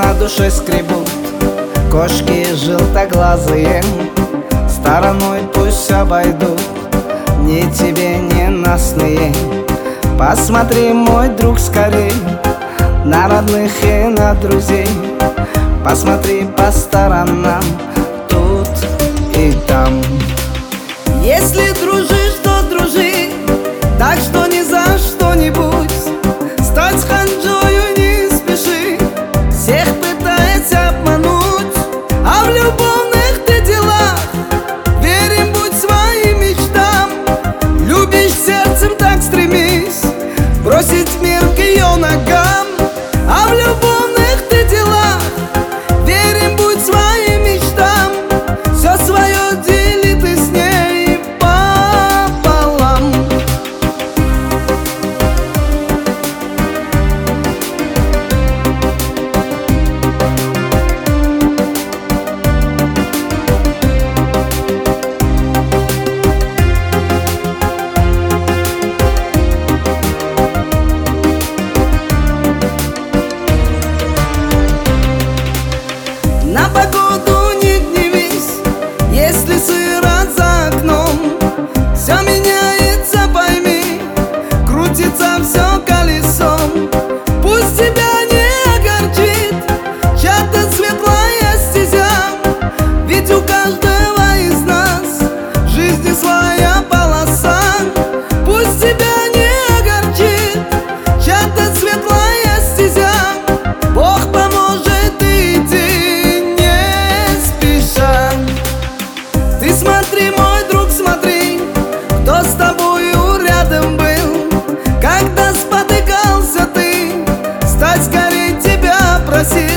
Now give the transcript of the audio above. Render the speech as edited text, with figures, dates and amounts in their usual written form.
на душе скребут кошки желтоглазые, стороной пусть обойдут ни тебе ненастные. Посмотри, мой друг, скорей на родных и на друзей. Посмотри по сторонам, тут и там. Если дружишь, то дружи, так что ни за что-нибудь стать ханжою не спеши. Всех пытается обмануть, а в любовных ты делах верен будь своим мечтам. Любишь сердцем, так стремись бросить мир к ее ногам. А в любовных ты делах верен будь своим мечтам. Все свое дели ты с ней пополам. На погоду не гневись, если сыро за окном. Все меняется, пойми, крутится все колесом. Пусть тебя не огорчит чья-то светлая стезя, ведь у каждого из нас в жизни своя полоса. Пусть тебя не огорчит чья-то светлая стезя, Бог поможет, иди не спеша. Ты смотри, мой друг, смотри, кто с тобою рядом был, когда спотыкался ты, стать скорей тебя просил.